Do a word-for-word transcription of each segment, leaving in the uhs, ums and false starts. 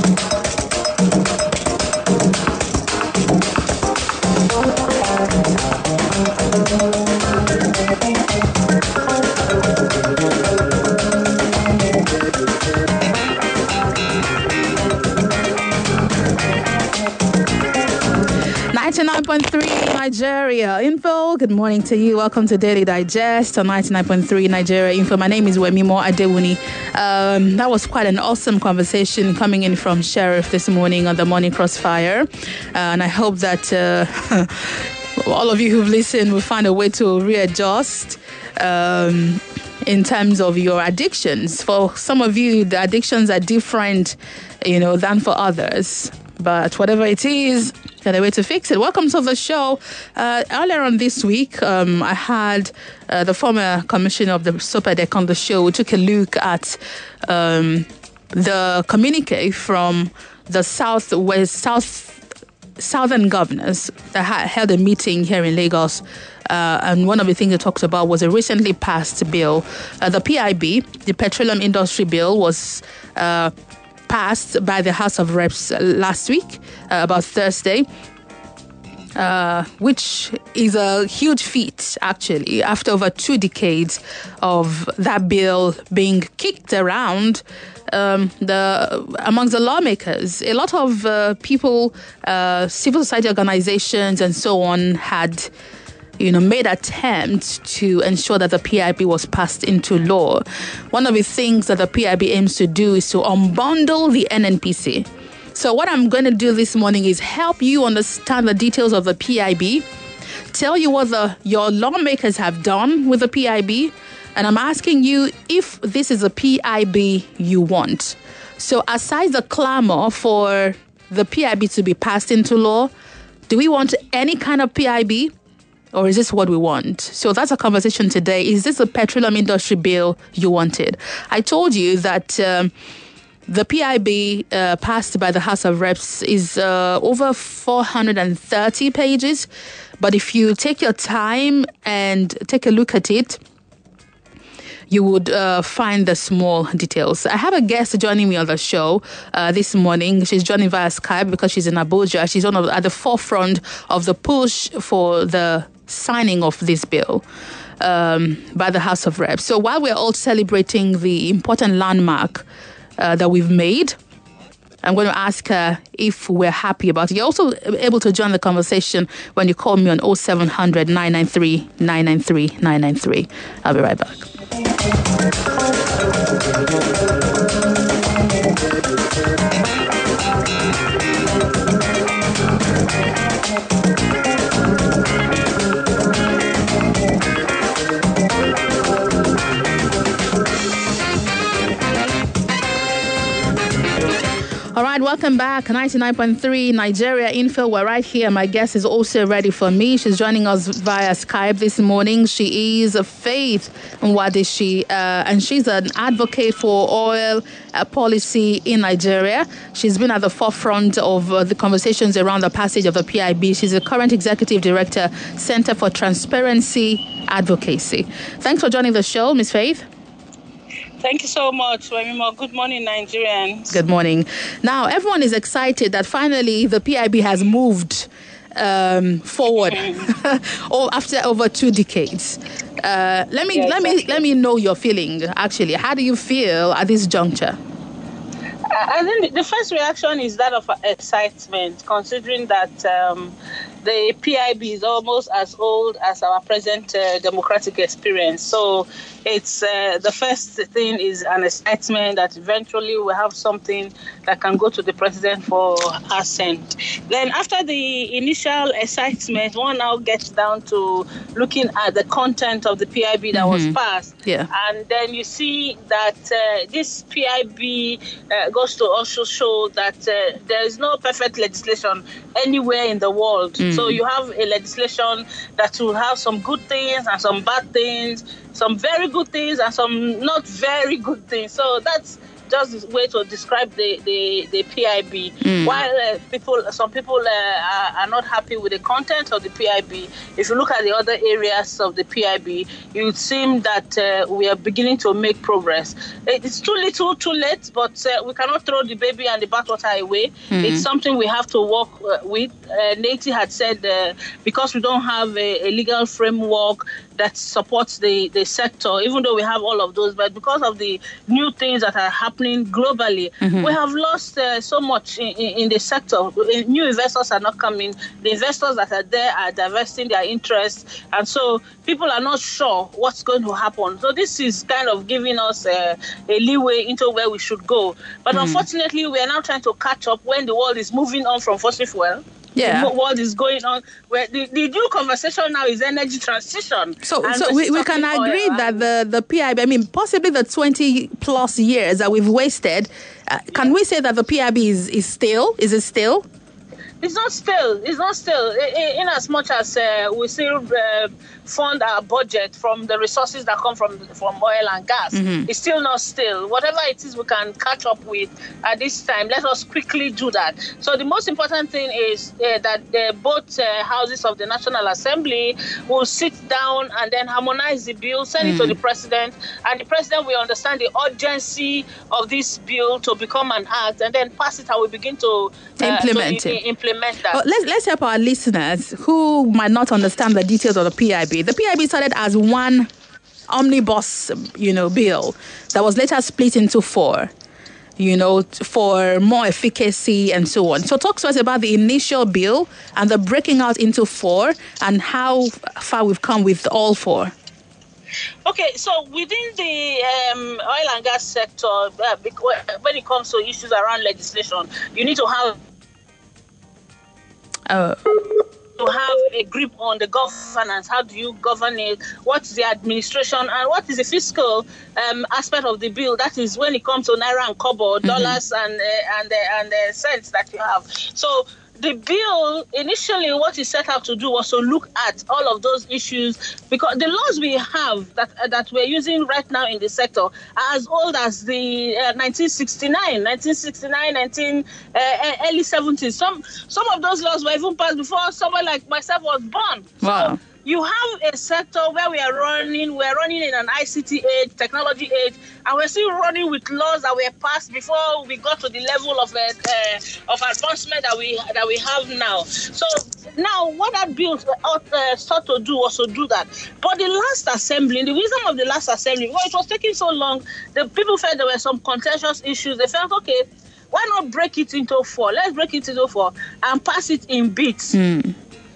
ninety-nine point three Nigeria Info. Good morning to you. Welcome to Daily Digest on ninety-nine point three Nigeria Info. My name is Wemimo Adewuni. Um, that was quite an awesome conversation coming in from Sheriff this morning on the Morning Crossfire. Uh, and I hope that uh, all of you who've listened will find a way to readjust um, in terms of your addictions. For some of you, the addictions are different, you know, than for others. But whatever it is, got a way to fix it. Welcome to the show. Uh, earlier on this week, um, I had uh, the former commissioner of the SOPEDEC on the show. We took a look at um, the communique from the Southwest, South, Southern governors that had held a meeting here in Lagos. Uh, and one of the things they talked about was a recently passed bill. Uh, the P I B, the Petroleum Industry Bill, was Uh, passed by the House of Reps last week, uh, about Thursday, uh, which is a huge feat, actually, after over two decades of that bill being kicked around um, the amongst the lawmakers. A lot of uh, people, uh, civil society organizations and so on had you know, made attempts to ensure that the P I B was passed into law. One of the things that the P I B aims to do is to unbundle the N N P C. So what I'm going to do this morning is help you understand the details of the P I B, tell you what the, your lawmakers have done with the P I B, and I'm asking you if this is a P I B you want. So aside the clamor for the P I B to be passed into law, do we want any kind of P I B? Or is this what we want? So that's a conversation today. Is this a petroleum industry bill you wanted? I told you that um, the P I B uh, passed by the House of Reps is uh, over four hundred thirty pages. But if you take your time and take a look at it, you would uh, find the small details. I have a guest joining me on the show uh, this morning. She's joining via Skype because she's in Abuja. She's on at the forefront of the push for the signing of this bill um, by the House of Reps. So while we're all celebrating the important landmark uh, that we've made, I'm going to ask her if we're happy about it. You're also able to join the conversation when you call me on oh seven hundred, nine nine three, nine nine three, nine nine three. I'll be right back. All right, welcome back. ninety-nine point three Nigeria Info. We're right here. My guest is also ready for me. She's joining us via Skype this morning. She is Faith Nwadishi, uh, and she's an advocate for oil uh, policy in Nigeria. She's been at the forefront of uh, the conversations around the passage of the P I B. She's the current executive director, Center for Transparency Advocacy. Thanks for joining the show, Miss Faith. Thank you so much, Wemimo. Good morning, Nigerians. Good morning. Now, everyone is excited that finally the P I B has moved um, forward after over two decades. Uh, let me yeah, let exactly. me let me know your feeling. Actually, how do you feel at this juncture? I think the first reaction is that of excitement, considering that um, the P I B is almost as old as our present uh, democratic experience. So it's uh, the first thing is an excitement that eventually we'll have something that can go to the president for assent. Then after the initial excitement, one now gets down to looking at the content of the P I B that mm-hmm. was passed. Yeah. And then you see that uh, this P I B uh, goes to also show that uh, there is no perfect legislation anywhere in the world. Mm. So you have a legislation that will have some good things and some bad things, some very good things and some not very good things. So that's just the way to describe the, the, the P I B. Mm. While uh, people, some people uh, are, are not happy with the content of the P I B, if you look at the other areas of the P I B, it would seem that uh, we are beginning to make progress. It's too little, too late, but uh, we cannot throw the baby and the bathwater away. Mm. It's something we have to work uh, with. Uh, Nati had said uh, because we don't have a, a legal framework that supports the, the sector, even though we have all of those, but because of the new things that are happening globally, mm-hmm. we have lost uh, so much in, in, in the sector. New investors are not coming. The investors that are there are divesting their interests, and so people are not sure what's going to happen. So this is kind of giving us uh, a leeway into where we should go. But mm. unfortunately, we are now trying to catch up when the world is moving on from fossil fuel. Yeah. The world is going on. Where the, the new conversation now is energy transition. So, so we, we can agree oil. that the, the P I B, I mean, possibly the twenty plus years that we've wasted, uh, can yeah. we say that the P I B is, is still? Is it still? It's not still. It's not still. In, in as much as uh, we still uh, fund our budget from the resources that come from from oil and gas, mm-hmm. it's still not still. Whatever it is we can catch up with at this time, let us quickly do that. So the most important thing is uh, that uh, both uh, houses of the National Assembly will sit down and then harmonize the bill, send mm. it to the president, and the president will understand the urgency of this bill to become an act, and then pass it and we begin to uh, implement to, it. Implement that. Well, let's let's help our listeners who might not understand the details of the P I B. The P I B started as one omnibus, you know, bill that was later split into four, you know, for more efficacy and so on. So talk to us about the initial bill and the breaking out into four and how far we've come with all four. Okay, so within the um, oil and gas sector, uh, when it comes to issues around legislation, you need to have Uh, to have a grip on the governance. How do you govern it? What's the administration and what is the fiscal um, aspect of the bill? That is when it comes to naira and kobo, mm-hmm. dollars and uh, and uh, and uh, cents that you have. So the bill, initially what it set out to do was to look at all of those issues, because the laws we have that uh, that we're using right now in the sector are as old as the uh, nineteen sixty-nine, nineteen sixty-nine, nineteen, uh, early seventies. Some some of those laws were even passed before someone like myself was born. Wow. So, you have a sector where we are running, we're running in an I C T age, technology age, and we're still running with laws that were passed before we got to the level of uh, uh, of advancement that we that we have now. So now what that bill uh, sought to do was to do that. But the last assembly, the wisdom of the last assembly, well, it was taking so long, the people felt there were some contentious issues. They felt, okay, why not break it into four? Let's break it into four and pass it in bits. Mm.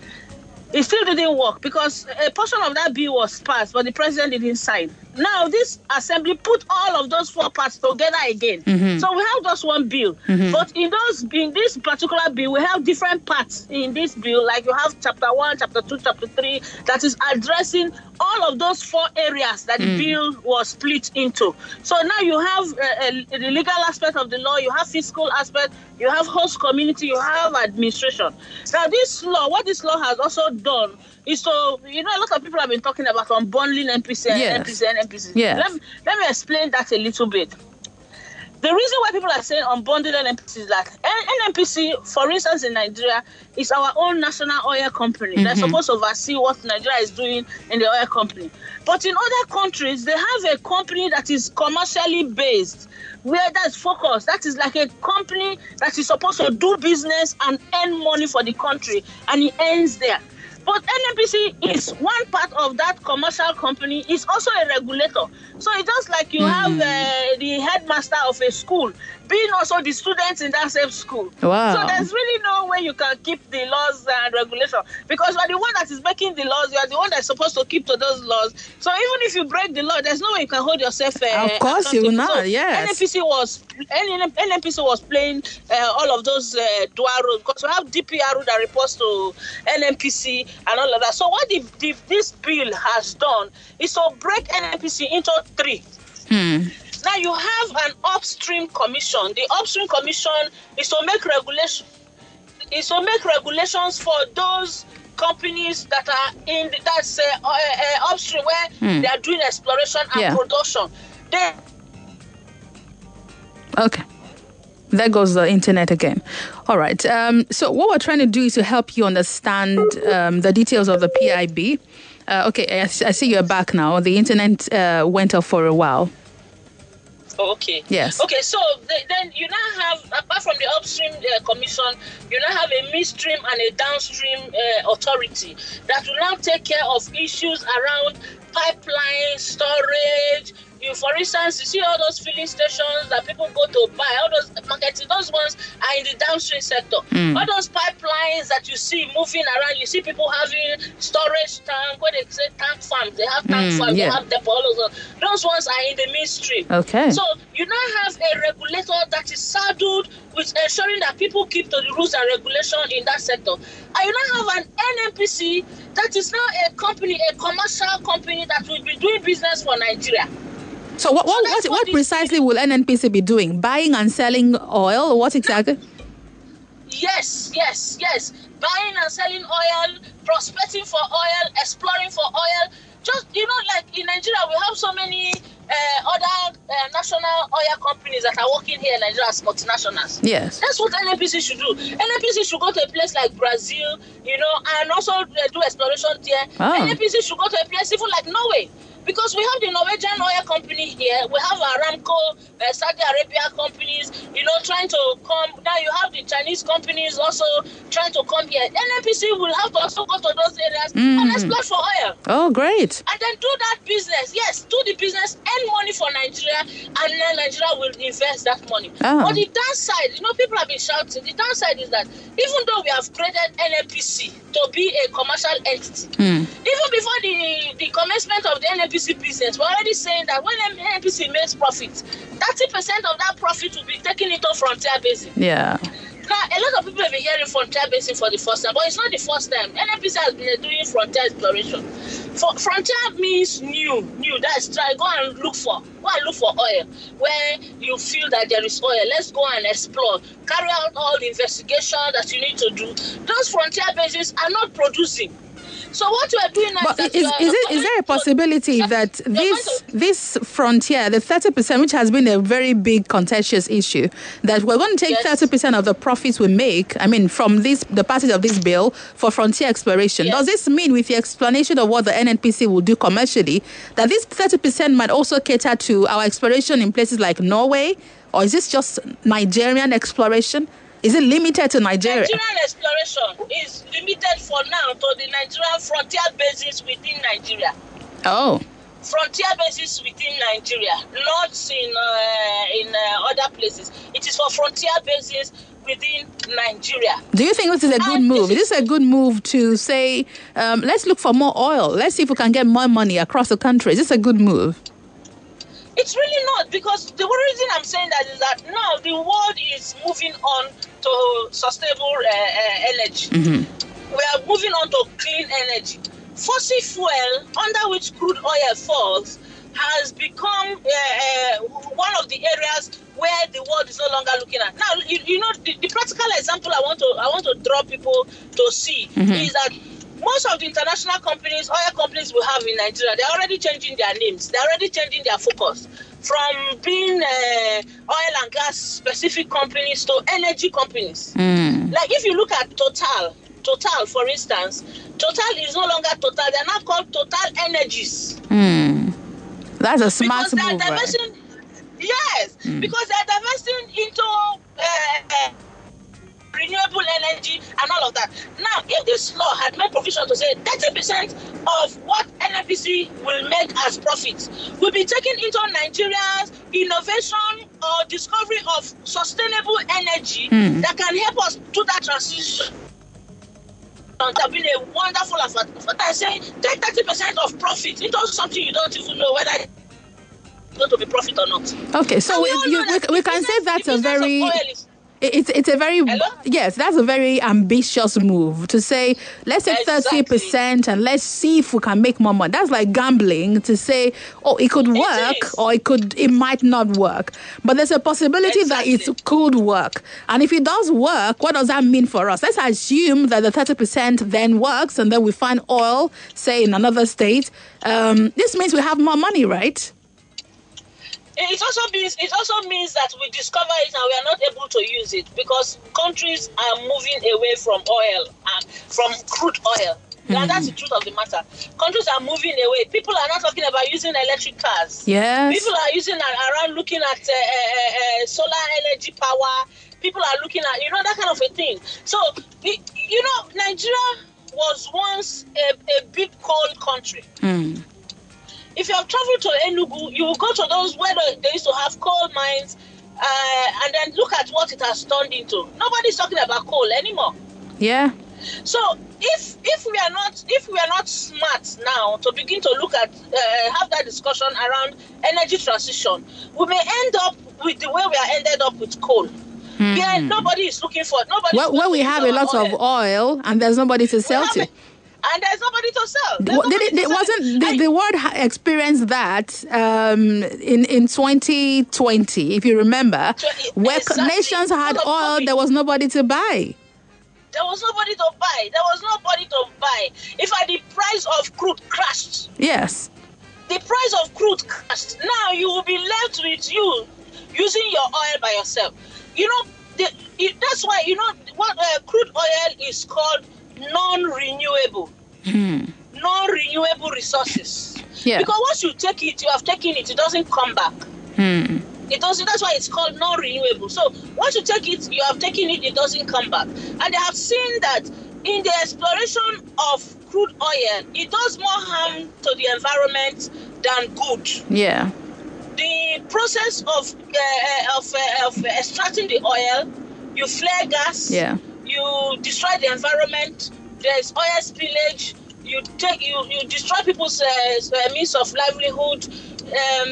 It still didn't work because a portion of that bill was passed, but the president didn't sign. Now, this assembly put all of those four parts together again. Mm-hmm. So we have just one bill. Mm-hmm. But in those, in this particular bill, we have different parts in this bill. Like you have chapter one, chapter two, chapter three, that is addressing all of those four areas that mm. the bill was split into. So now you have uh, uh, the legal aspect of the law, you have fiscal aspect, you have host community, you have administration. Now, this law, what this law has also done is to, you know, a lot of people have been talking about unbundling N P C and yes. N P C and N P C. Yes. Let me, let me explain that a little bit. The reason why people are saying unbundling N P C is that N P C, for instance, in Nigeria, is our own national oil company. Mm-hmm. They're supposed to oversee what Nigeria is doing in the oil company. But in other countries, they have a company that is commercially based, where that's focused. That is like a company that is supposed to do business and earn money for the country, and it ends there. But N N P C is one part of that commercial company, is also a regulator. So it's just like you mm. have uh, the headmaster of a school being also the students in that same school. Wow. So there's really no way you can keep the laws and regulation, because you are the one that is making the laws, you are the one that's supposed to keep to those laws. So even if you break the law, there's no way you can hold yourself uh, Of course you will not, so yes. N N P C was, N N P C was playing uh, all of those uh, dual roles, because we have D P R that reports to N N P C and all of that. So what the, the, this bill has done is to break N N P C into three. Hmm. Now you have an upstream commission. The upstream commission is to make regulation, is to make regulations for those companies that are in the, that's uh, uh, uh, upstream, where hmm. they are doing exploration and yeah. production. They Okay. There goes the internet again. All right. Um, so what we're trying to do is to help you understand um, the details of the P I B. Uh, okay, I, I see you're back now. The internet uh, went off for a while. Okay. Yes. Okay, so the, then you now have, apart from the upstream uh, commission, you now have a midstream and a downstream uh, authority that will now take care of issues around pipeline, storage. You, for instance, you see all those filling stations that people go to buy, all those marketing, those ones are in the downstream sector. Mm. All those pipelines that you see moving around, you see people having storage tank, where they say tank farms, they have tank mm, farms, yeah. they have depots. Those ones are in the midstream. Okay. So you now have a regulator that is saddled with ensuring that people keep to the rules and regulation in that sector. And you now have an N N P C that is now a company, a commercial company that will be doing business for Nigeria. So what what, so what, what, what precisely will N N P C be doing? Buying and selling oil? What exactly? Yes, yes, yes. Buying and selling oil, prospecting for oil, exploring for oil. Just, you know, like in Nigeria, we have so many uh, other uh, national oil companies that are working here in Nigeria as multinationals. Yes. That's what N N P C should do. N N P C should go to a place like Brazil, you know, and also uh, do exploration there. Oh. N N P C should go to a place even like Norway. Because we have the Norwegian oil company here, we have Aramco, uh, Saudi Arabia companies, you know, trying to come. Now you have the Chinese companies also trying to come here. N N P C will have to also go to those areas mm. and explore for oil. Oh, great. And then do that business. Yes, do the business, earn money for Nigeria, and then Nigeria will invest that money. Oh. But the downside, you know, people have been shouting, the downside is that even though we have created N N P C to be a commercial entity, mm. even before the, the commencement of the N N P C business, we're already saying that when N N P C makes profit, thirty percent of that profit will be taken into Frontier Basin. Yeah. Now, a lot of people have been hearing Frontier Basin for the first time, but it's not the first time. N N P C has been doing frontier exploration. For, frontier means new, new. That's try, go and look for, go and look for oil where you feel that there is oil. Let's go and explore. Carry out all the investigation that you need to do. Those frontier bases are not producing. So what we are doing now but is, is, is, it, is there a possibility to, that this to, this frontier, the thirty percent, which has been a very big contentious issue, that we're going to take yes. thirty percent of the profits we make, I mean, from this the passage of this bill for frontier exploration. Yes. Does this mean, with the explanation of what the N N P C will do commercially, that this thirty percent might also cater to our exploration in places like Norway? Or is this just Nigerian exploration? Is it limited to Nigeria? Nigerian exploration is limited for now to the Nigerian frontier bases within Nigeria. Oh. Frontier bases within Nigeria, not in uh, in uh, other places. It is for frontier bases within Nigeria. Do you think this is a good and move? Is this a good move to say, um, let's look for more oil. Let's see if we can get more money across the country. Is this a good move? It's really not, because the reason I'm saying that is that now the world is moving on to sustainable uh, uh, energy. Mm-hmm. We are moving on to clean energy. Fossil fuel, under which crude oil falls, has become uh, uh, one of the areas where the world is no longer looking at. Now, you, you know, the, the practical example I want to I want to draw people to see mm-hmm. is that most of the international companies, oil companies we have in Nigeria, they're already changing their names. They're already changing their focus from being uh, oil and gas specific companies to energy companies. Mm. Like if you look at Total, Total, for instance, Total is no longer Total. They're now called Total Energies. Mm. That's a smart because move, right? Yes, mm. because they're divesting into uh, uh, renewable energy and all of that. Now, if this law had made provision to say thirty percent of what N N P C will make as profits will be taken into Nigeria's innovation or discovery of sustainable energy mm. that can help us do that transition. That have been a wonderful effort. But I say take thirty percent of profit into something you don't even know whether it's going to be profit or not. Okay, so we, you, we, we can say that's a very... It's it's a very Hello? yes, that's a very ambitious move to say let's take thirty percent and let's see if we can make more money. That's like gambling to say, oh, it could work it or it could it might not work. But there's a possibility exactly. that it could work. And if it does work, what does that mean for us? Let's assume that the thirty percent then works and then we find oil, say in another state. Um, this means we have more money, right? It also means it also means that we discover it and we are not able to use it because countries are moving away from oil and from crude oil. Mm. And that's the truth of the matter. Countries are moving away. People are not talking about using electric cars. Yes. People are using around looking at uh, uh, uh, solar energy power. People are looking at, you know, that kind of a thing. So, you know, Nigeria was once a, a big coal country. Mm. If you have traveled to Enugu, you will go to those where they used to have coal mines uh, and then look at what it has turned into. Nobody's talking about coal anymore. Yeah. So if if we are not if we are not smart now to begin to look at uh, have that discussion around energy transition, we may end up with the way we are ended up with coal. Mm. Yeah, nobody is looking for it. Nobody. Well, well we have a lot oil. of oil, and there's nobody to sell to. A, and there's nobody to sell. Well, did it, it wasn't the, the world experienced that um, in in twenty twenty, if you remember, where exactly. nations had oil, there was nobody to buy. There was nobody to buy. There was nobody to buy. In fact, the price of crude crashed. Yes. The price of crude crashed. Now you will be left with you using your oil by yourself. You know, the, it, that's why, you know, what uh, crude oil is called non-renewable. Mm. Non-renewable resources. Yeah. Because once you take it, you have taken it, it doesn't come back. Mm. It doesn't. That's why it's called non-renewable. So once you take it, you have taken it, it doesn't come back. And they have seen that in the exploration of crude oil, it does more harm to the environment than good. Yeah. The process of uh, of uh, of extracting the oil, you flare gas. Yeah. You destroy the environment. There's oil spillage. You take you you destroy people's uh, means of livelihood. Um,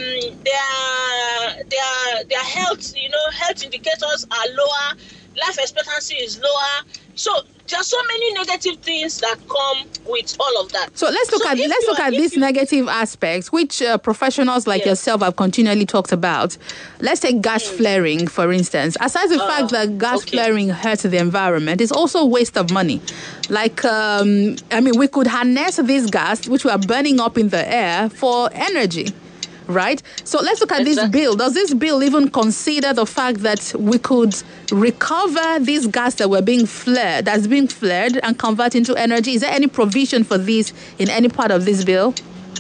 their their their health, you know, health indicators are lower. Life expectancy is lower. So there are so many negative things that come with all of that. So let's look so at let's look are, at these you, negative aspects, which uh, professionals like yes. yourself have continually talked about. Let's take gas mm. flaring, for instance. Aside the uh, fact that gas okay. flaring hurts the environment, it's also a waste of money. Like, um, I mean, we could harness this gas, which we are burning up in the air, for energy. Right? So let's look at exactly. this bill. Does this bill even consider the fact that we could recover this gas that we're being flared, that's being flared, and convert into energy? Is there any provision for this in any part of this bill?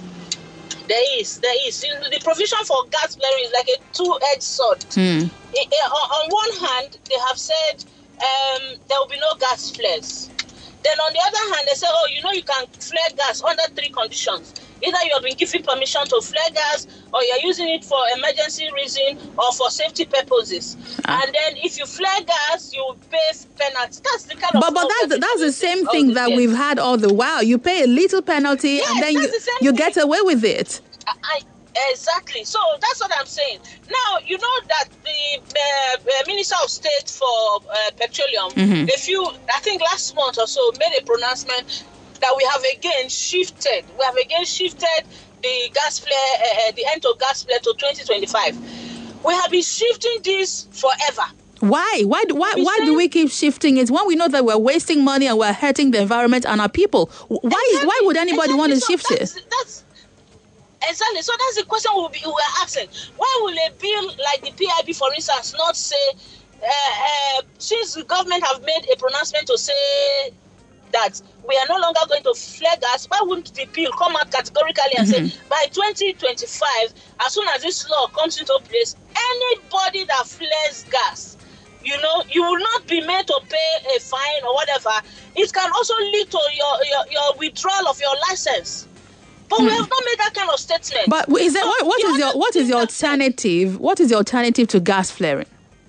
There is. There is. The provision for gas flaring is like a two-edged sword. Hmm. It, uh, on one hand, they have said um, there will be no gas flares. Then on the other hand, they say, oh, you know, you can flare gas under three conditions. Either you have been given permission to flare gas, or you're using it for emergency reason or for safety purposes. Ah. And then if you flare gas, you pay penalty. That's the kind but, of... But that's, that's the same thing that we've had all the while. You pay a little penalty, yes, and then you, the you get away with it. I, I, exactly. So that's what I'm saying. Now, you know that the uh, Minister of State for uh, Petroleum, mm-hmm. a few, I think last month or so, made a pronouncement that we have again shifted. We have again shifted the gas flare, uh, the end of gas flare to twenty twenty-five. We have been shifting this forever. Why? Why? Why? Why do we keep shifting it when we know that we're wasting money and we're hurting the environment and our people? Why? Exactly. Why would anybody exactly. want to so shift that's, it? That's exactly. So that's the question we'll be, we're asking. Why will a bill like the P I B, for instance, not say uh, uh, since the government have made a pronouncement to say that we are no longer going to flare gas, why wouldn't the bill come out categorically and mm-hmm. say by twenty twenty-five, as soon as this law comes into place, anybody that flares gas, you know, you will not be made to pay a fine or whatever. It can also lead to your, your, your withdrawal of your license. But mm. we have not made that kind of statement. But is there, so what, what is your what is your alternative? What is your alternative to gas flaring?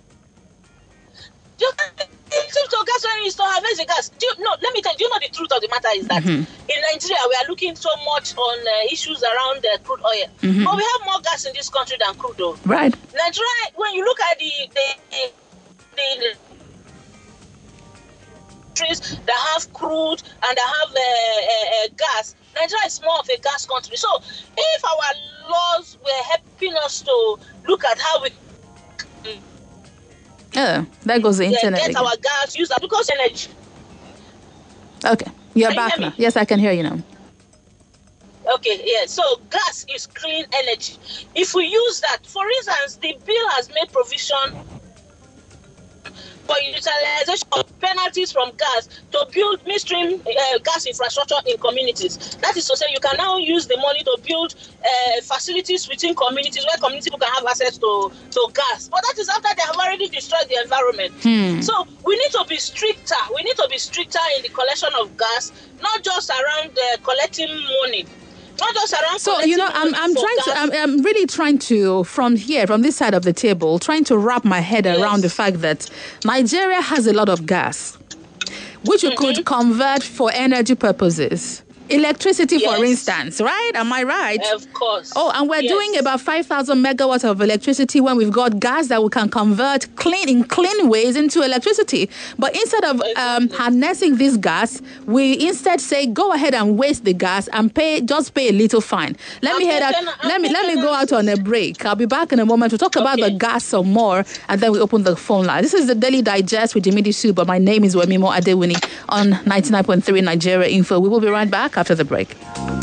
You to gas flaring is to harvest the gas. Do you, no, let me tell you, do you know the truth of the matter is that mm-hmm. in Nigeria we are looking so much on uh, issues around uh, crude oil, mm-hmm. but we have more gas in this country than crude oil. Right. Nigeria, when you look at the the, the, the countries that have crude and that have uh, uh, uh, gas, Nigeria is more of a gas country. So if our laws were helping us to look at how we Oh, there goes the internet. Get again. our gas, use that because energy. Okay, you're can back you now. Yes, I can hear you now. Okay, yeah. So gas is clean energy. If we use that, for instance, the bill has made provision for utilization of penalties from gas to build midstream uh, gas infrastructure in communities. That is to say, you can now use the money to build uh, facilities within communities where community people can have access to, to gas. But that is after they have already destroyed the environment. Hmm. So we need to be stricter. We need to be stricter in the collection of gas, not just around uh, collecting money. Not just around so you know I'm I'm trying gas. to I'm, I'm really trying to from here from this side of the table trying to wrap my head yes. around the fact that Nigeria has a lot of gas, which you mm-hmm. could convert for energy purposes. Electricity, yes. for instance, right? Am I right? Of course. Oh, and we're yes. doing about five thousand megawatts of electricity when we've got gas that we can convert clean in clean ways into electricity. But instead of um, harnessing this gas, we instead say, go ahead and waste the gas and pay, just pay a little fine. Let I'm me head out. I'm let me let me go out on a break. I'll be back in a moment to talk okay. about the gas some more, and then we open the phone line. This is the Daily Digest with Jimmy Su, but my name is Wemimo Adewuni on ninety-nine point three Nigeria Info. We will be right back after the break.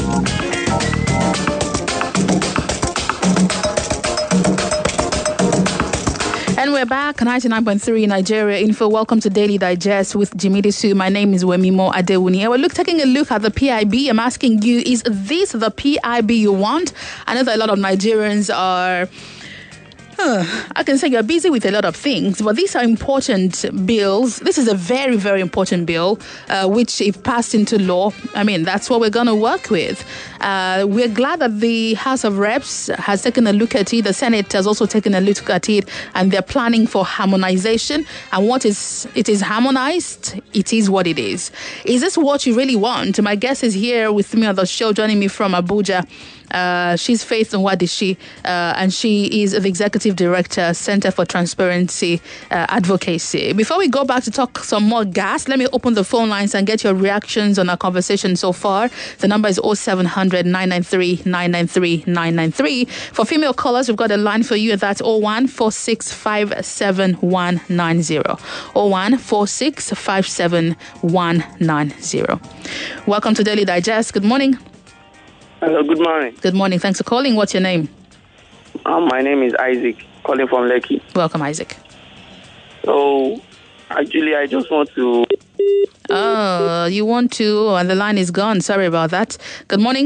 And we're back, ninety-nine point three Nigeria Info. Welcome to Daily Digest with Jimmy Su. My name is Wemimo Adewuni. And we're look, taking a look at the P I B. I'm asking you, is this the P I B you want? I know that a lot of Nigerians are... I can say you're busy with a lot of things, but these are important bills. This is a very, very important bill, uh, which if passed into law, I mean, that's what we're going to work with. Uh, we're glad that the House of Reps has taken a look at it. The Senate has also taken a look at it, and they're planning for harmonization. And what is it is harmonized, it is what it is. Is this what you really want? My guest is here with me on the show, joining me from Abuja. Uh, she's Faith Nwadishi, uh, and she is the Executive Director, Center for Transparency uh, Advocacy. Before we go back to talk some more gas, let me open the phone lines and get your reactions on our conversation so far. The number is oh seven hundred, nine nine three, nine nine three, nine nine three. For female callers, we've got a line for you. That's oh one four six five seven one nine zero. oh one four six five seven one nine zero. Welcome to Daily Digest. Good morning. Hello, good morning. Good morning. Thanks for calling. What's your name? Um, my name is Isaac, calling from Lekki. Welcome, Isaac. So, actually, I just want to... Oh, you want to... And the line is gone. Sorry about that. Good morning.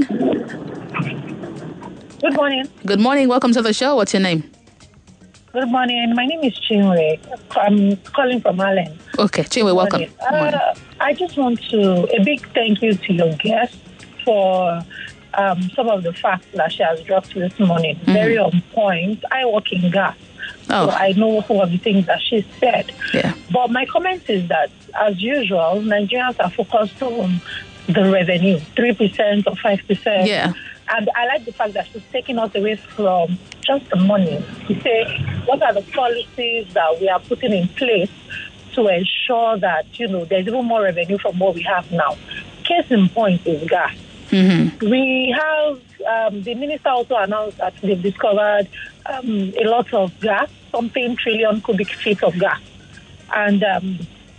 Good morning. Good morning. Welcome to the show. What's your name? Good morning. My name is Chinwe. I'm calling from Allen. Okay, Chinwe, welcome. Uh, I just want to... A big thank you to your guest for... Um, some of the facts that she has dropped this morning. Mm-hmm. Very on point. I work in gas, oh. so I know some of the things that she said. Yeah. But my comment is that, as usual, Nigerians are focused on the revenue, three percent or five percent. Yeah. And I like the fact that she's taking us away from just the money to say, what are the policies that we are putting in place to ensure that, you know, there's even more revenue from what we have now. Case in point is gas. Mm-hmm. We have, um, the minister also announced that they've discovered um, a lot of gas, something trillion cubic feet of gas. And, um,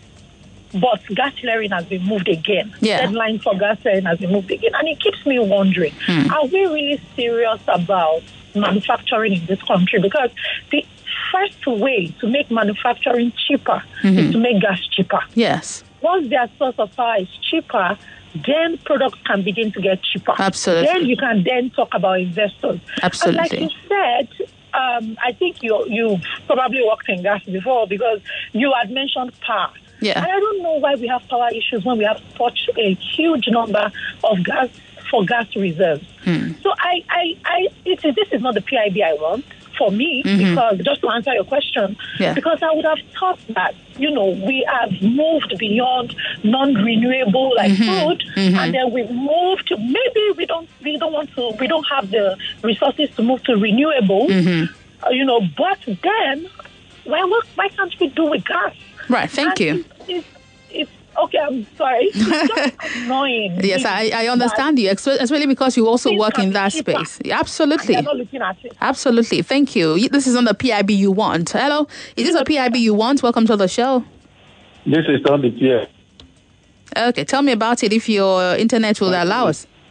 but gas flaring has been moved again. Yeah. Deadline for gas flaring has been moved again. And it keeps me wondering, mm. are we really serious about manufacturing in this country? Because the first way to make manufacturing cheaper mm-hmm. is to make gas cheaper. Yes. Once their source of power is cheaper, then products can begin to get cheaper. Absolutely. Then you can then talk about investors. Absolutely. And like you said, um, I think you you probably worked in gas before because you had mentioned power. Yeah. And I don't know why we have power issues when we have such a huge number of gas for gas reserves. Hmm. So I, I, I it is, this is not the P I B I want for me, mm-hmm. because just to answer your question, yeah. because I would have thought that, you know, we have moved beyond non-renewable like mm-hmm. food, mm-hmm. and then we've moved to, maybe we don't we don't want to we don't have the resources to move to renewable, mm-hmm. uh, you know, but then why what, why can't we do with gas? Right, thank and you. It's, it's, it's okay, I'm sorry. It's just annoying. Yes, I, I understand you, especially because you also work in that cheaper. space. Absolutely. I'm not looking at it. Absolutely. Thank you. This is on the P I B you want. Hello. Is this a P I B you want? Welcome to the show. This is on the P I B. Okay, tell me about it if your internet will allow us.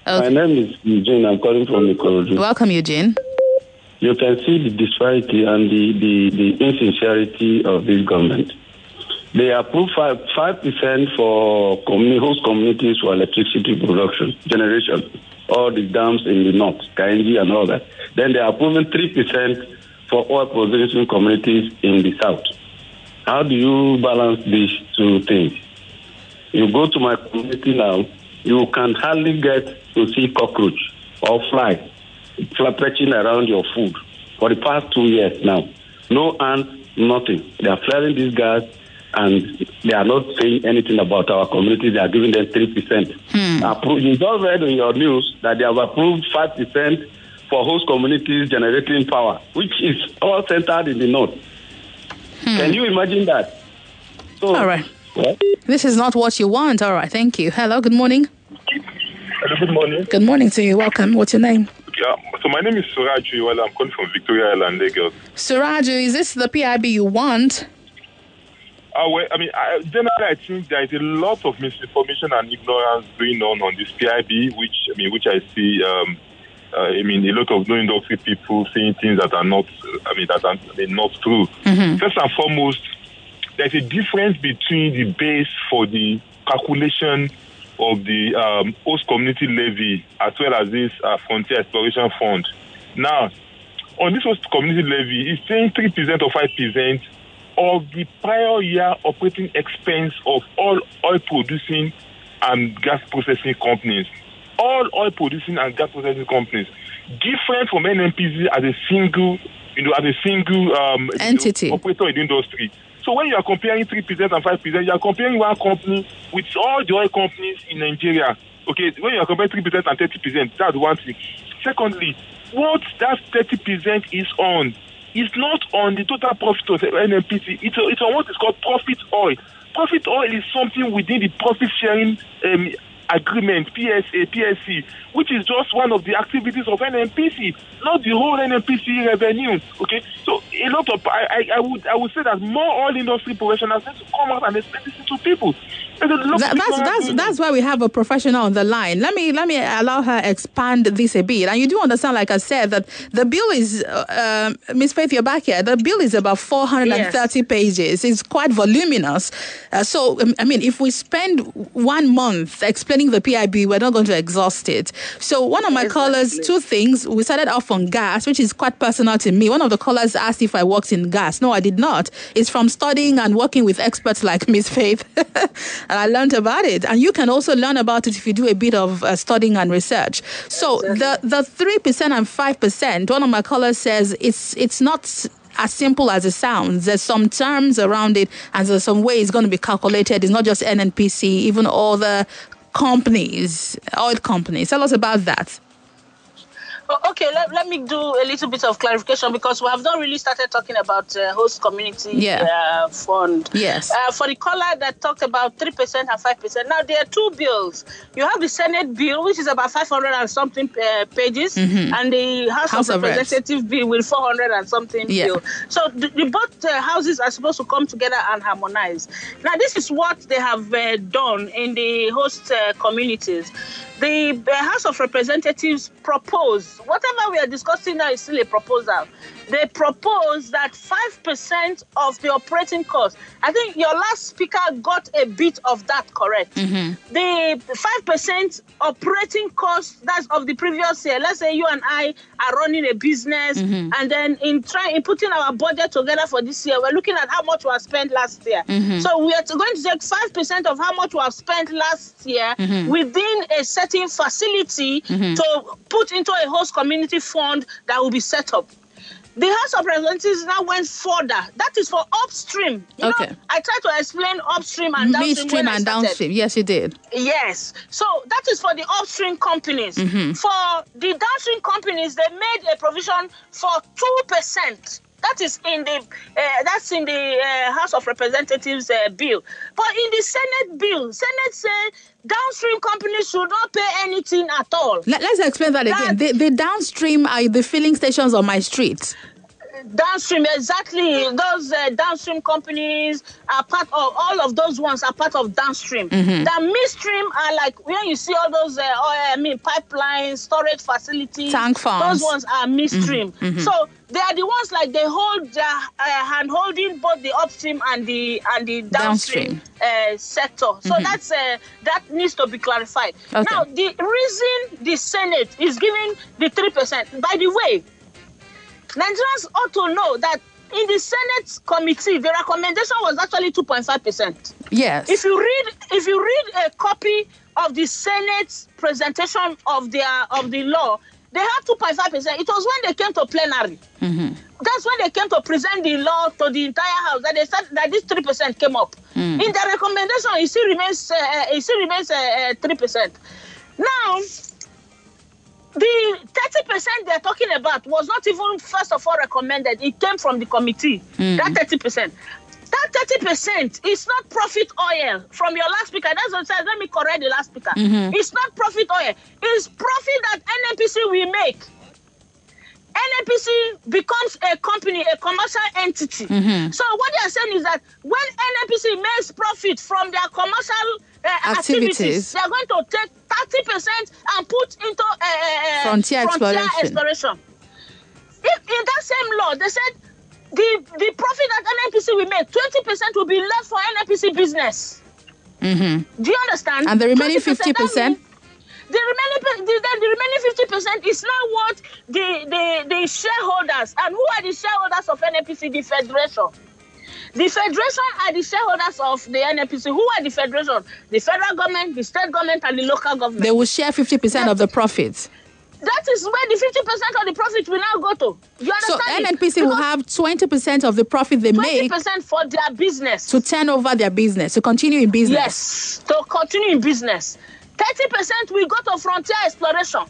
Okay. My name is Eugene. I'm calling from Ikorodu. Welcome, Eugene. You can see the disparity and the, the, the insincerity of this government. They approve five five percent for community, host communities for electricity production, generation, all the dams in the north, Kainji and all that. Then they are approving three percent for oil producing communities in the south. How do you balance these two things? You go to my community now, you can hardly get to see cockroach or fly, fly perching around your food for the past two years now. No ants, nothing. They are flaring these gas and they are not saying anything about our community. They are giving them three percent. Hmm. Appro- you just read in your news that they have approved five percent for host communities generating power, which is all centered in the north. Hmm. Can you imagine that? So, all right. What? This is not what you want. All right. Thank you. Hello. Good morning. Hello. Good morning. Good morning to you. Welcome. What's your name? Yeah. So my name is Suraju. Well, I'm calling from Victoria Island, Lagos. Suraju, is this the P I B you want? Uh, well, I mean, I, generally, I think there is a lot of misinformation and ignorance going on on this P I B, which I mean, which I see. Um, uh, I mean, a lot of no-industry people saying things that are not. I mean, that are I mean, not true. Mm-hmm. First and foremost, there's a difference between the base for the calculation of the um, host community levy as well as this uh, frontier exploration fund. Now, on this host community levy, it's saying three percent or five percent of the prior year operating expense of all oil producing and gas processing companies. All oil producing and gas processing companies, different from N N P C as a single, you know, as a single um, entity, you know, operator in the industry. So when you are comparing three percent and five percent, you are comparing one company with all the oil companies in Nigeria. Okay, when you are comparing three percent and thirty percent, that's one thing. Secondly, what that thirty percent is on is not on the total profit of N N P C. It's, a, it's on what is called profit oil. Profit oil is something within the profit sharing um, agreement, P S A, P S C, which is just one of the activities of N N P C, not the whole N N P C revenue. Okay, so a lot of I, I, I would I would say that more oil industry professionals need to come out and explain this to people. That, that's that's that's why we have a professional on the line. Let me let me allow her expand this a bit. And you do understand, like I said, that the bill is uh, uh, Miss Faith, you're back here. The bill is about four hundred thirty yes. pages. It's quite voluminous. Uh, so I mean, if we spend one month explaining the P I B, we're not going to exhaust it. So one of my exactly. callers, two things. We started off on gas, which is quite personal to me. One of the callers asked if I worked in gas. No, I did not. It's from studying and working with experts like Miss Faith. And I learned about it. And you can also learn about it if you do a bit of uh, studying and research. So exactly. the, the three percent and five percent, one of my callers says it's it's not as simple as it sounds. There's some terms around it, and there's some way it's going to be calculated. It's not just N N P C, even all the companies, oil companies. Tell us about that. Okay, let, let me do a little bit of clarification because we have not really started talking about uh, host community yeah. uh, fund. Yes. Uh, for the caller that talked about three percent and five percent, now there are two bills. You have the Senate bill, which is about five hundred and something uh, pages, mm-hmm. and the House, House of, of Representatives bill with four hundred and something yeah. bill. So the, the both uh, houses are supposed to come together and harmonize. Now, this is what they have uh, done in the host uh, communities. The uh, House of Representatives propose, whatever we are discussing now is still a proposal. They propose that five percent of the operating cost. I think your last speaker got a bit of that correct. Mm-hmm. The five percent operating cost, that's of the previous year. Let's say you and I are running a business, mm-hmm. and then in trying in putting our budget together for this year, we're looking at how much we have spent last year. Mm-hmm. So we are going to take five percent of how much we have spent last year mm-hmm. within a certain facility mm-hmm. to put into a host community fund that will be set up. The House of Representatives now went further. That is for upstream. You okay. know, I tried to explain upstream and downstream. Midstream and downstream. Yes, you did. Yes. So that is for the upstream companies. Mm-hmm. For the downstream companies, they made a provision for two percent. That is in the uh, that's in the uh, House of Representatives uh, bill. But in the Senate bill, Senate said downstream companies should not pay anything at all. Let, let's explain that, that again. The, the downstream are the filling stations on my street. Downstream, exactly. Those uh, downstream companies are part of, all of those ones are part of downstream. Mm-hmm. The midstream are like, when you see all those, uh, oil, I mean, pipelines, storage facilities. Tank farms. Those ones are midstream. Mm-hmm. Mm-hmm. So they are the ones like they hold their uh, hand holding both the upstream and the and the downstream, downstream. Uh, sector. So mm-hmm. that's uh, that needs to be clarified. Okay. Now, the reason the Senate is giving the three percent, by the way, Nigerians ought to know that in the Senate committee, the recommendation was actually two point five percent. Yes. If you read, if you read a copy of the Senate's presentation of their of the law, they had two point five percent. It was when they came to plenary. Mm-hmm. That's when they came to present the law to the entire house that they said that this three percent came up. Mm. In the recommendation, it still remains uh, it still remains uh, uh, three percent. Now, the thirty percent they're talking about was not even first of all recommended. It came from the committee. Mm. That thirty percent. That thirty percent is not profit oil from your last speaker. That's what it says. Let me correct the last speaker. Mm-hmm. It's not profit oil. It's profit that N N P C will make. N N P C becomes a company, a commercial entity. Mm-hmm. So what they are saying is that when N N P C makes profit from their commercial uh, activities. activities, they are going to take thirty percent and put into uh, uh, frontier, frontier exploration. exploration. If, in that same law, they said the, the profit that N N P C will make, twenty percent will be left for N N P C business. Mm-hmm. Do you understand? And the remaining fifty percent? The remaining, the, the remaining fifty percent is now what the, the, the shareholders, and who are the shareholders of N N P C? The Federation. The Federation are the shareholders of the N N P C. Who are the Federation? The federal government, the state government, and the local government. They will share fifty percent of the profits. That is where the fifty percent of the profit will now go to. You understand? So N N P C will have twenty percent of the profit they twenty percent make. twenty percent for their business. To turn over their business, to continue in business. Yes, to continue in business. thirty percent will go to frontier exploration.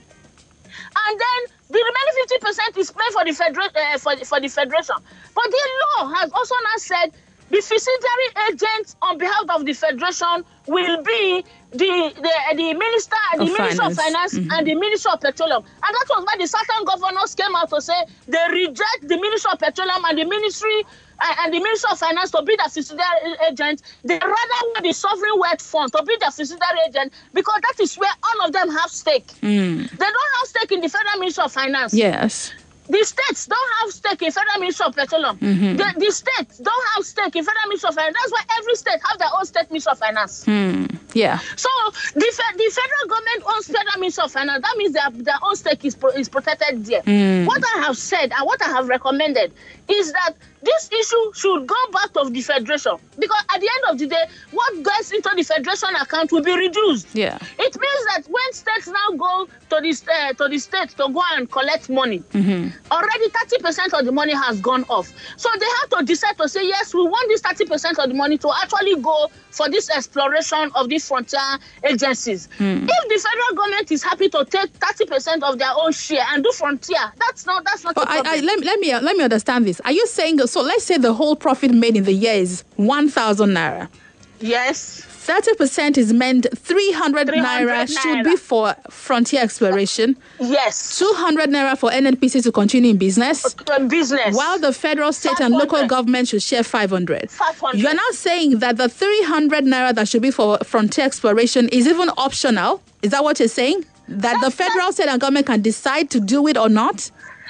And then the remaining fifty percent is paid for the, federa- uh, for, the, for the federation. But the law has also now said the fiduciary agent on behalf of the federation will be the the, the minister, the of minister finance. of finance, Mm-hmm. and the minister of petroleum. And that was why the certain governors came out to say they reject the minister of petroleum and the ministry uh, and the minister of finance to be the fiduciary agent. They rather want the sovereign wealth fund to be the fiduciary agent, because that is where all of them have stake. Mm. They don't have stake in the federal minister of finance. Yes. The states don't have stake in federal ministry of petroleum. Mm-hmm. The, the states don't have stake in federal ministry of finance. That's why every state have their own state ministry of finance. Mm. Yeah. So the, the federal government owns federal ministry of finance. That means their, their own stake is, pro, is protected there. Mm. What I have said and what I have recommended is that this issue should go back to the federation, because at the end of the day, what goes into the federation account will be reduced. Yeah. It means that when states now go to the uh, to the state to go and collect money, mm-hmm. already thirty percent of the money has gone off. So they have to decide to say, yes, we want this thirty percent of the money to actually go for this exploration of these frontier agencies. Mm. If the federal government is happy to take thirty percent of their own share and do frontier, that's not that's not. Oh, I, I, let, let me let me understand this. Are you saying, so let's say the whole profit made in the year is one thousand naira? Yes. thirty percent is meant three hundred naira should be for frontier exploration. Yes. two hundred naira for N N P C to continue in business. In business. While the federal, state and local government should share five hundred. five hundred. You are now saying that the three hundred naira that should be for frontier exploration is even optional. Is that what you're saying? That that's, the federal, state and government can decide to do it or not?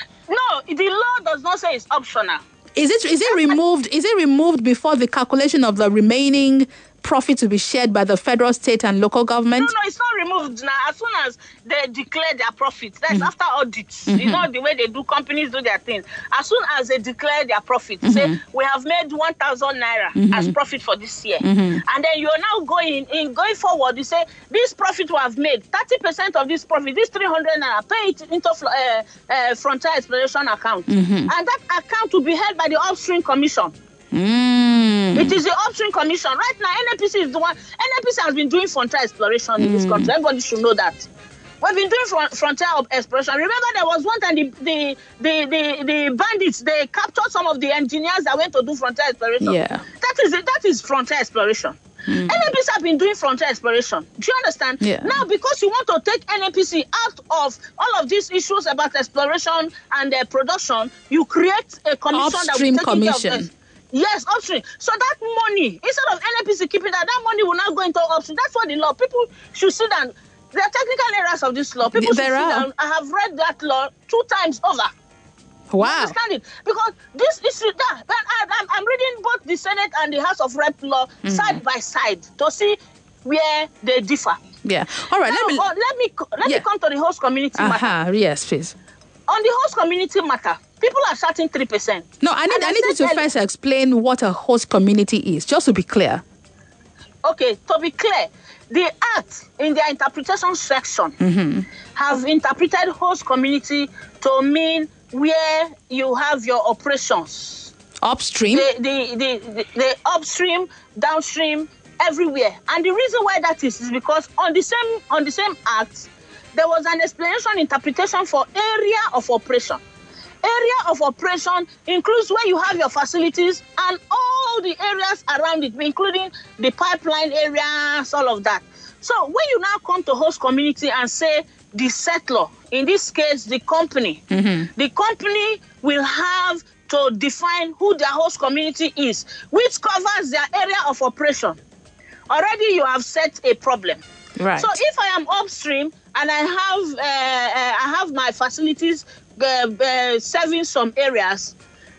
No, the law does not say it's optional. Is it is it removed? Is it removed before the calculation of the remaining profit to be shared by the federal, state, and local government? No, no, it's not removed now. As soon as they declare their profits, that's mm-hmm. after audits. Mm-hmm. You know the way they do, companies do their things. As soon as they declare their profits, mm-hmm. say we have made one thousand naira mm-hmm. as profit for this year, mm-hmm. and then you're now going in going forward. You say this profit we have made, thirty percent of this profit, this three hundred naira, pay it into uh, uh, frontier exploration account, mm-hmm. and that account will be held by the upstream commission. Mm. It is the upstream commission. Right now, N N P C is the one. N N P C has been doing frontier exploration mm. in this country. Everybody should know that. We've been doing front, frontier exploration. Remember, there was one time the the, the, the the bandits, they captured some of the engineers that went to do frontier exploration. Yeah. That is it. That is frontier exploration. Mm. N N P C have been doing frontier exploration. Do you understand? Yeah. Now, because you want to take N N P C out of all of these issues about exploration and uh, production, you create a commission Upstream that will take commission. care of this. Yes, upstream. So that money, instead of N N P C keeping that, that money will now go into upstream. That's what the law. People should sit down. There are technical errors of this law. People There should are. sit down. I have read that law two times over. Wow. You understand it? Because this issue, that, I, I'm, I'm reading both the Senate and the House of Rep law mm-hmm. side by side to see where they differ. Yeah. All right. Now, let me oh, let me let yeah. me come to the host community matter. Uh-huh. Yes, please. On the host community matter, people are shouting three percent. No, I need And I I need you said to earlier- first explain what a host community is, just to be clear. Okay, to be clear, the Act in their interpretation section Mm-hmm. have interpreted host community to mean where you have your operations. Upstream. The, the, the, the, the upstream, downstream, everywhere. And the reason why that is is because on the same on the same act, there was an explanation interpretation for area of operation. Area of operation includes where you have your facilities and all the areas around it, including the pipeline areas, all of that. So when you now come to host community and say the settler, in this case, the company, Mm-hmm. the company will have to define who their host community is, which covers their area of operation. Already you have set a problem. Right. So if I am upstream and I have uh, uh, I have my facilities uh, uh, serving some areas,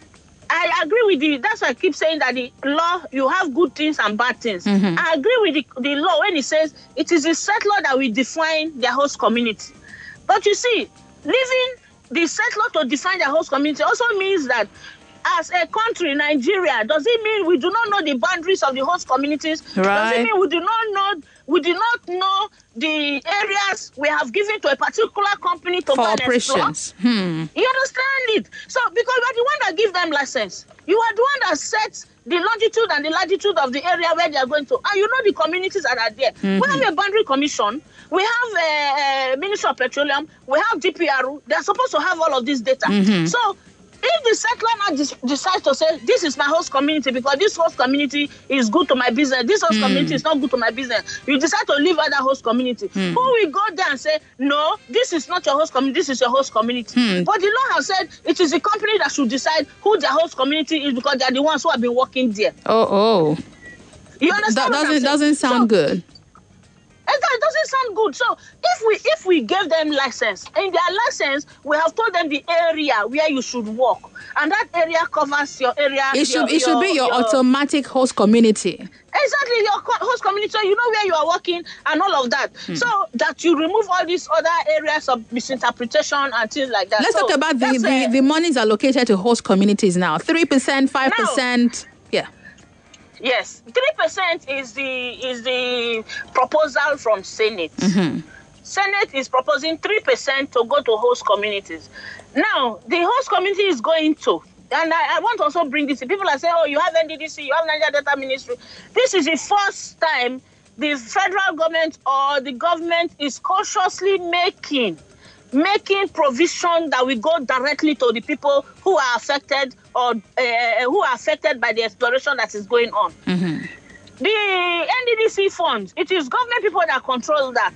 I agree with you. That's why I keep saying that the law, you have good things and bad things. Mm-hmm. I agree with the, the law when it says it is the settler that will define their host community. But you see, leaving the settler to define their host community also means that as a country, Nigeria, does it mean we do not know the boundaries of the host communities? Right. Does it mean we do not know we do not know the areas we have given to a particular company to For go and explore? operations. Hmm. You understand it? So because you are the one that give them license, you are the one that sets the longitude and the latitude of the area where they are going to, and you know the communities that are there. Mm-hmm. We have a boundary commission. We have a, a Ministry of Petroleum. We have D P R O. They are supposed to have all of this data. Mm-hmm. So if the settler now des- decides to say, this is my host community because this host community is good to my business, this host mm. community is not good to my business, you decide to leave other host community. Mm. Who will go there and say, no, this is not your host community, this is your host community. Mm. But the law has said it is the company that should decide who their host community is because they are the ones who have been working there. Oh, oh. You understand? That what I'm doesn't saying? doesn't sound So, good. It doesn't sound good. So if we if we gave them license, in their license, we have told them the area where you should work, and that area covers your area. It should your, it should be your, your automatic host community. Exactly, your co- host community. So you know where you are working and all of that. Hmm. So that you remove all these other areas of misinterpretation and things like that. Let's so talk about the, the, a, the monies allocated to host communities now. Three percent, five percent. Yeah. Yes, three percent is the is the proposal from Senate. Mm-hmm. Senate is proposing three percent to go to host communities. Now, the host community is going to, and I, I want to also bring this. People are saying, oh, you have N D D C, you have Nigeria Data Ministry. This is the first time the federal government or the government is consciously making making provision that will go directly to the people who are affected or uh, who are affected by the exploration that is going on. Mm-hmm. The N D D C funds, it is government people that control that.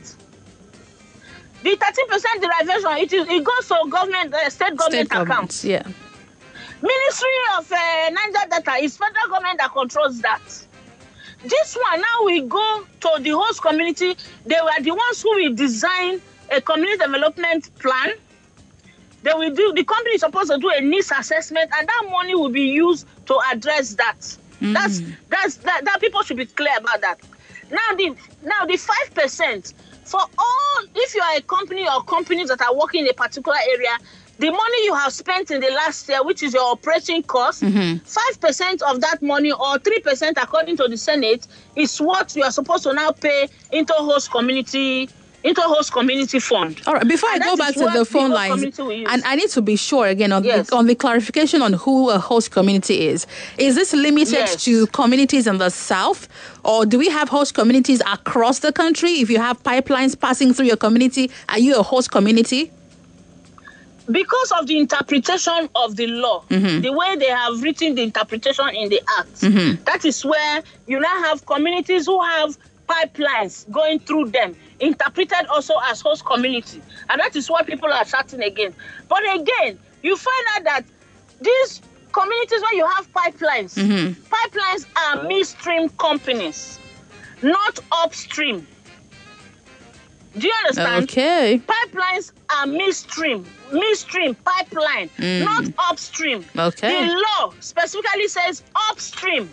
The thirteen percent derivation, it is it goes to government, uh, state government State accounts. Yeah. Ministry of uh, Niger Data is federal government that controls that. This one now we go to the host community. They were the ones who will design a community development plan. They will do, the company is supposed to do a needs assessment, and that money will be used to address that. Mm. That's that's that, that people should be clear about that. Now the now the five percent for all, if you are a company or companies that are working in a particular area, the money you have spent in the last year, which is your operating cost, mm-hmm. five percent of that money or three percent according to the Senate is what you are supposed to now pay into host community into host community fund. All right, before and I go back to the phone lines, and I need to be sure again on, yes. the, on the clarification on who a host community is. Is this limited yes. to communities in the South, or do we have host communities across the country? If you have pipelines passing through your community, are you a host community? because of the interpretation of the law, mm-hmm. the way they have written the interpretation in the Act, mm-hmm. that is where you now have communities who have pipelines going through them, interpreted also as host community. And that is what people are shouting again. But again, you find out that these communities where you have pipelines, mm-hmm. pipelines are midstream companies, not upstream. Do you understand? Okay. Pipelines are midstream, midstream pipeline, mm. not upstream. Okay. The law specifically says upstream.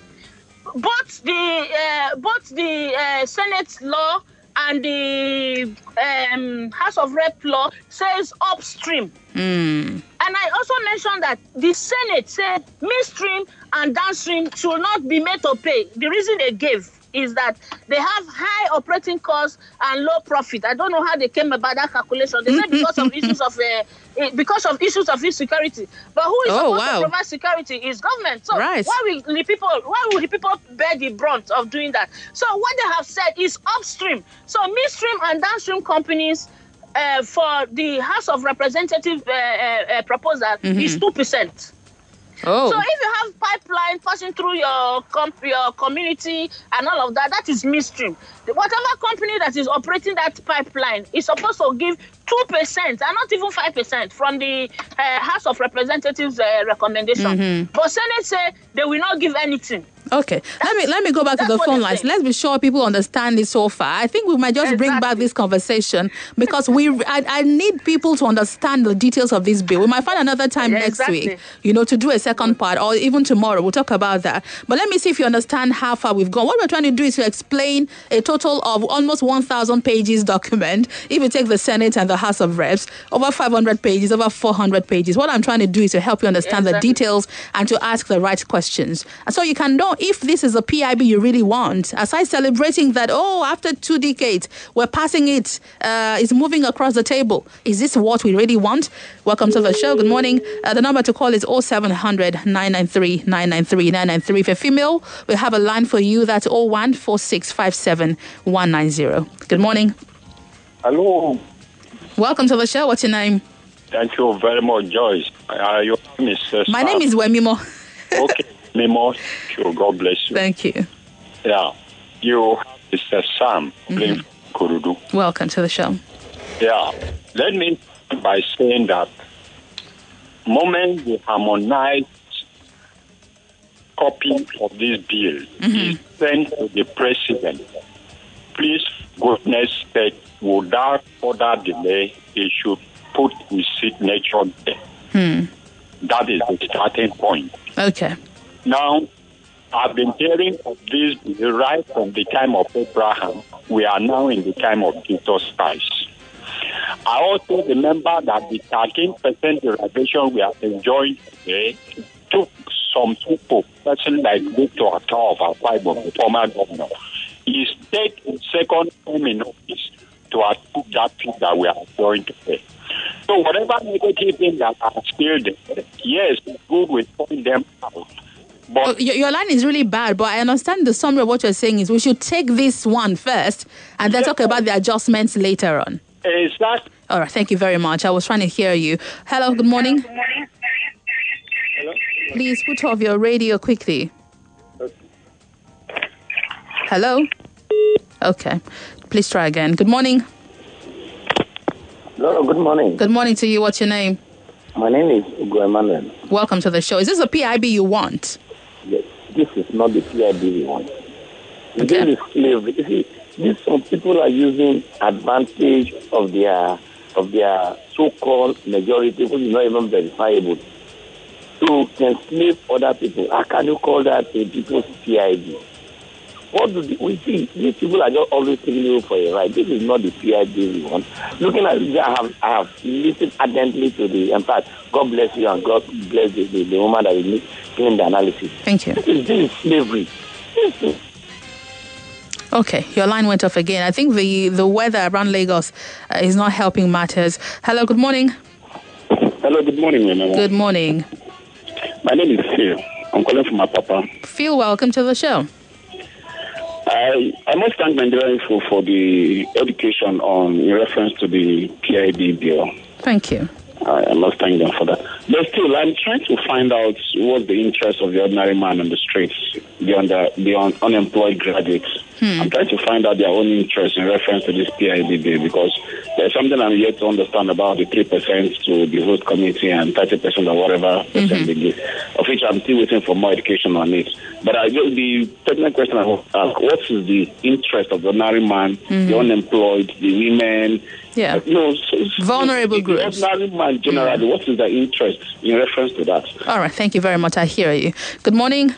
Both the uh, both the uh, Senate law and the um, House of Rep law says upstream. Mm. And I also mentioned that the Senate said midstream and downstream should not be made to pay. The reason they gave is that they have high operating costs and low profit. I don't know how they came about that calculation. They said because of issues of uh, because of issues of insecurity. But who is oh, supposed wow. to provide security is government. So right. why will the people why will the people bear the brunt of doing that? So what they have said is upstream. So midstream and downstream companies uh, for the House of Representatives uh, uh, uh, proposal mm-hmm. is two percent. Oh. So if you have pipeline passing through your comp- your community and all of that, that is midstream. Whatever company that is operating that pipeline is supposed to give two percent and not even five percent from the uh, House of Representatives uh, recommendation. Mm-hmm. But Senate say they will not give anything. Okay, that's, let me let me go back to the phone lines. Let's be sure people understand this so far. I think we might just exactly. bring back this conversation because we I, I need people to understand the details of this bill. We might find another time yeah, next exactly. week, you know, to do a second part or even tomorrow. We'll talk about that. But let me see if you understand how far we've gone. What we're trying to do is to explain a total of almost one thousand pages document. If you take the Senate and the House of Reps, over five hundred pages, over four hundred pages. What I'm trying to do is to help you understand exactly. the details and to ask the right questions. And so you can know if this is a P I B you really want, aside celebrating that, oh, after two decades, we're passing it, uh, it's moving across the table. Is this what we really want? Welcome to the show. Good morning. Uh, the number to call is oh seven hundred, nine nine three, nine nine three, nine nine three. If you're female, we have a line for you. That's oh one four six five seven one nine zero. Good morning. Hello. Welcome to the show. What's your name? Thank you very much, Joyce. Uh, your name is uh, My name is Wemimo. Okay. Memo, sure, God bless you. Thank you. Yeah, you is a Sam playing mm-hmm. Kurudu. Welcome to the show. Yeah, let me start by saying that moment the harmonized copy of this bill mm-hmm. is sent to the president, please, goodness sake, without further delay, he should put his signature there. Hmm. That is the starting point. Okay. Now, I've been hearing of this right from the time of Abraham. We are now in the time of Jesus Christ. I also remember that the thirteen percent derivation we are enjoying today took some people, person like Victor Atta of our Bible, the former governor. He stayed in second term in office to achieve that thing that we are enjoying today. So whatever negative things that are still there, yes, good will point them out. But oh, your, your line is really bad, but I understand the summary of what you're saying is we should take this one first and then yes, talk about the adjustments later on. Is that? All right, thank you very much. I was trying to hear you. Hello, good morning. Hello? Please put off your radio quickly. Okay. Hello? Okay, please try again. Good morning. Hello, good morning. Good morning to you. What's your name? My name is Ugo Emmanuel. Welcome to the show. Is this a P I B you want? Yes, this is not the P I B we want. Okay. This is slavery. You see, these some people are using advantage of their of their so-called majority, which is not even verifiable, to enslave other people. How can you call that a people's P I B? What do the, we see? These people are just always taking you for a ride. This is not the P I B we want. Looking at this, I have, I have listened attentively to the, in fact, God bless you and God bless the, the, the woman that is doing the analysis. Thank you. This is, this is slavery. This is Okay, your line went off again. I think the, the weather around Lagos uh, is not helping matters. Hello, good morning. Hello, good morning, Mama. Good morning. My name is Phil. I'm calling from my papa. Phil, welcome to the show. I, I must thank Nigerians for, for the education on in reference to the P I B bill. Thank you. I, I must thank them for that. But still, I'm trying to find out what the interest of the ordinary man on the streets, the, under, the un, unemployed graduates. Hmm. I'm trying to find out their own interest in reference to this P I B bill, because there's something I'm yet to understand about the three percent to the host committee and thirty percent or whatever percent mm-hmm. they give, of which I'm still waiting for more education on it. But I just, the technical question I want to ask, what is the interest of the ordinary man, mm-hmm. the unemployed, the women, yeah. you know, so, vulnerable the, groups? The ordinary man generally, mm-hmm. what is their interest in reference to that? All right, thank you very much. I hear you. Good morning.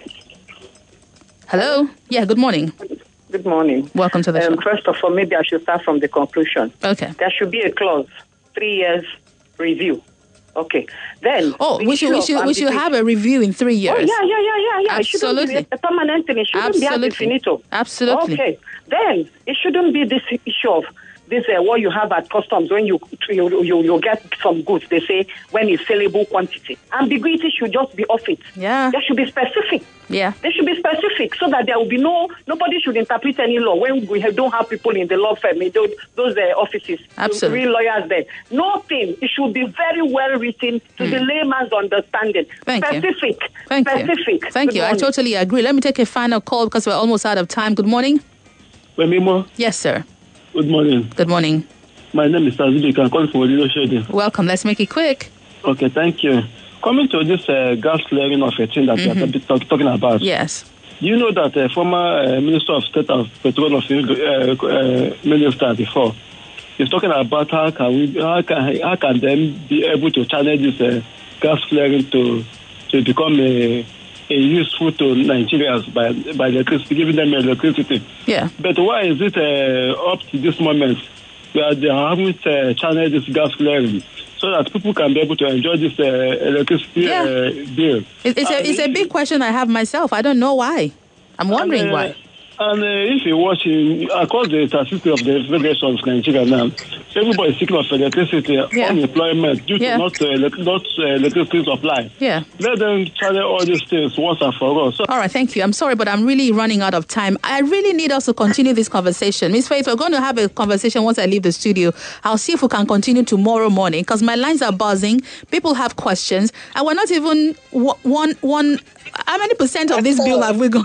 Hello? Yeah, good morning. Good morning. Welcome to the um, show. First of all, maybe I should start from the conclusion. Okay. There should be a clause, three years review. Okay. Then. Oh, we should we should we should have a review in three years. Oh yeah, yeah, yeah, yeah, yeah. Absolutely. It shouldn't be a permanent thing. It shouldn't Absolutely. be finito. Absolutely. Okay. Then it shouldn't be this issue of this uh, what you have at customs when you, you you you get some goods. They say when it's saleable quantity. Ambiguity should just be off it. Yeah. There should be specific. Yeah. They should be specific so that there will be no, nobody should interpret any law when we have, don't have people in the law firm, in those, those uh, offices, Absolutely. real lawyers there. Nothing. It should be very well written to mm. the layman's understanding. Thank specific. You. Thank specific. you. Thank Good you. morning. I totally agree. Let me take a final call because we're almost out of time. Good morning. Wemimo. Yes, sir. Good morning. Good morning. My name is Azubik. I'm calling from Odilo Shedin. Welcome. Let's make it quick. Okay, thank you. Coming to this uh, gas flaring of a thing that mm-hmm. we are talk, talking about. Yes. Do you know that uh, former uh, Minister of State of Petroleum uh, uh, Minister before is talking about how can we how can how can them be able to channel this uh, gas flaring to to become a, a useful to Nigerians by by electricity, giving them electricity. Yeah. But why is it uh, up to this moment where they haven't uh, channeled this gas flaring so that people can be able to enjoy this uh, electricity yeah. uh, bill? It, it's, a, it's a big question I have myself. I don't know why. I'm wondering and, uh, why. And uh, if you watch in, across the statistics of the Federation of Nigeria now, everybody is seeking of electricity, yeah. unemployment due yeah. to not, uh, not uh, electricity supply. Yeah. Let them channel all these things once and for all. So- all right, thank you. I'm sorry, but I'm really running out of time. I really need us to continue this conversation. Miss Faith, we're going to have a conversation once I leave the studio. I'll see if we can continue tomorrow morning because my lines are buzzing. People have questions. And we're not even one, one, how many percent of this bill have we gone?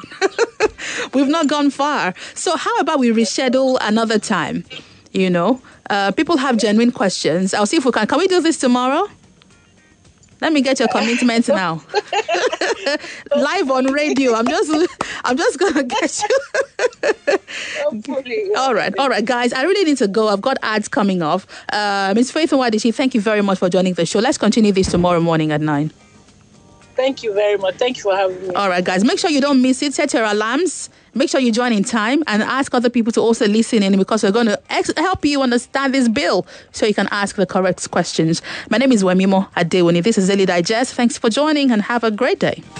We've not gone far. So how about we reschedule another time? You know, uh, people have genuine questions. I'll see if we can. Can we do this tomorrow? Let me get your commitment now. Live on radio. I'm just, I'm just gonna get you. all right, all right, guys. I really need to go. I've got ads coming off. Uh, Miz Faith Nwadishi, thank you very much for joining the show. Let's continue this tomorrow morning at nine. Thank you very much. Thank you for having me. All right, guys. Make sure you don't miss it. Set your alarms. Make sure you join in time and ask other people to also listen in because we're going to ex- help you understand this bill so you can ask the correct questions. My name is Wemimo Adewuni. This is Daily Digest. Thanks for joining and have a great day.